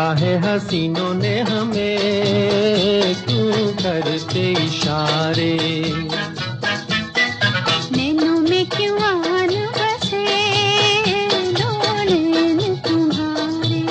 है हसीनों ने हमें क्यों करते इशारे। नैनों में क्यों आन बसे दो नैन तुम्हारे।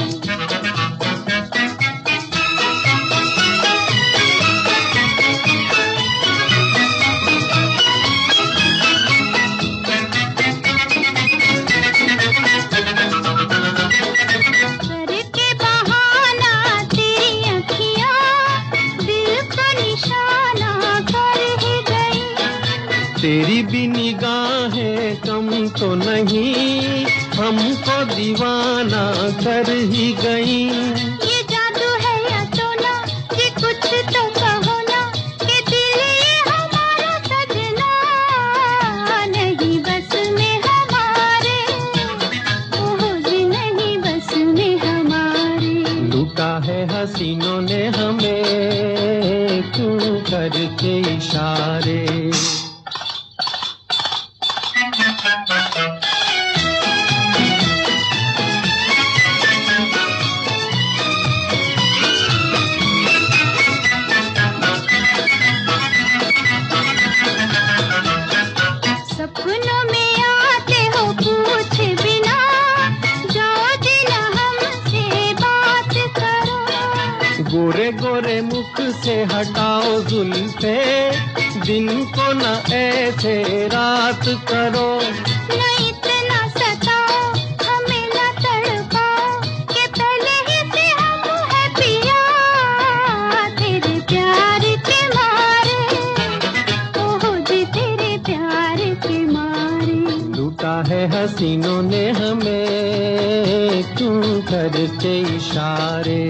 तेरी भी निगाहें कम तो नहीं हमको दीवाना कर ही गई। ये जादू है या टोना ये कुछ तो कहो ना कि दिल ये हमारा सजना नहीं बस में हमारे। ओह जी नहीं बस में हमारे। लूटा है हसीनों ने हमें क्यों करके इशारे। सपनों में आते हो पूछे बिना जाओ दिन हमसे बात करो। गोरे गोरे मुख से हटाओ जुल्फे दिन को न ऐसे रात करो। न इतना सताओ हमें न तड़पाओ कि पहले ही से हम है पिया तेरे प्यार के मारे। ओह जी तेरे प्यार के मारे। लूटा है हसीनों ने हमें क्यों करके इशारे।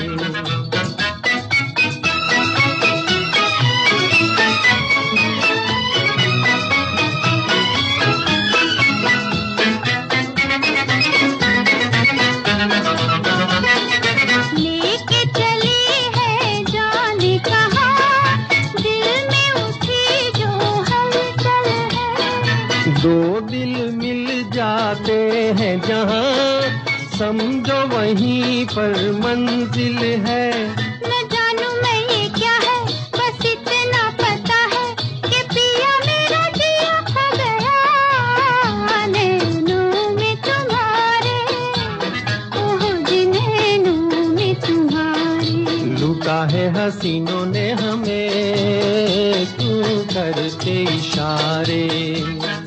लेके चली है जाने कहाँ दिल में उठी जो हलचल है। दो दिल मिल जाते हैं जहाँ समझो वहीं पर मंजिल है। न जानू मैं ये क्या है बस इतना पता है कि पिया मेरा जिया खो गया नैनों में तुम्हारे। ओह जी नैनों में तुम्हारे। लूटा है हसीनों ने हमें क्यों करके इशारे।